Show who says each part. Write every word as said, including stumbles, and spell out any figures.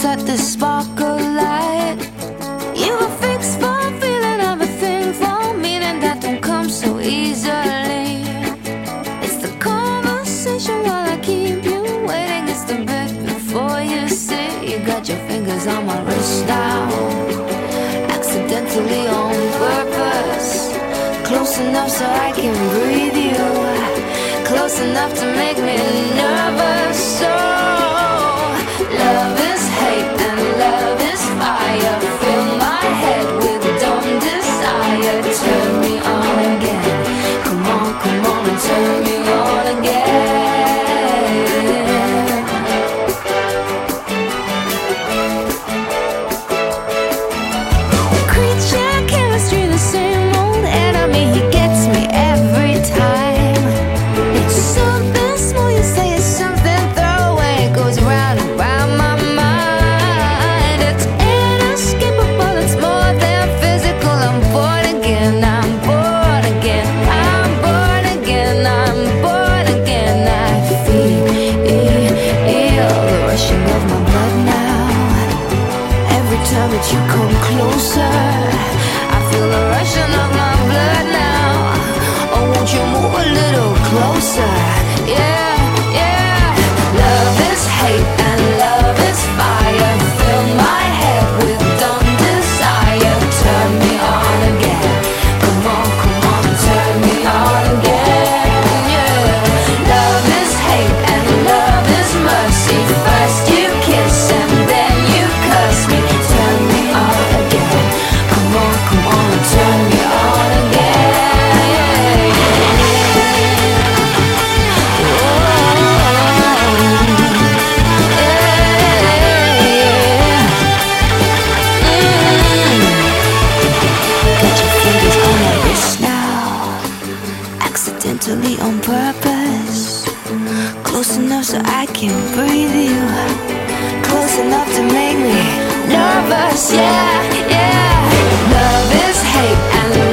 Speaker 1: set this spark alight. You were fixed for feeling everything for me, and that don't come so easily. It's the conversation while I keep you waiting. It's the bed before you sit. You got your fingers on my wrist now, accidentally on purpose. Close enough so I can breathe you, close enough to make me nervous. So love is hate and love is fire. Fill my head with dumb desire. Turn me on again. Come on, come on and turn me on again. Creature chemistry, the same old enemy. He gets me every time. It's something small, you say it's something throwaway. It goes round and round my mind. It's inescapable, it's more than physical. I'm born again, I'm born again, I'm born again, I'm born again. I feel the rushing of my blood now. Every time that you come closer, I feel the rushing of my blood now. Oh, won't you move a little closer? Yeah, yeah. Love is hate and love is fire. Fill my head with dumb desire. Turn me on again. Come on, come on, turn me on again. Yeah. Love is hate and love is mercy. First you kiss and then you curse me. Turn me on again. Come on, come on, turn me on again. Accidentally on purpose, close enough so I can breathe you, close enough to make me nervous. Yeah, yeah. Love is hate and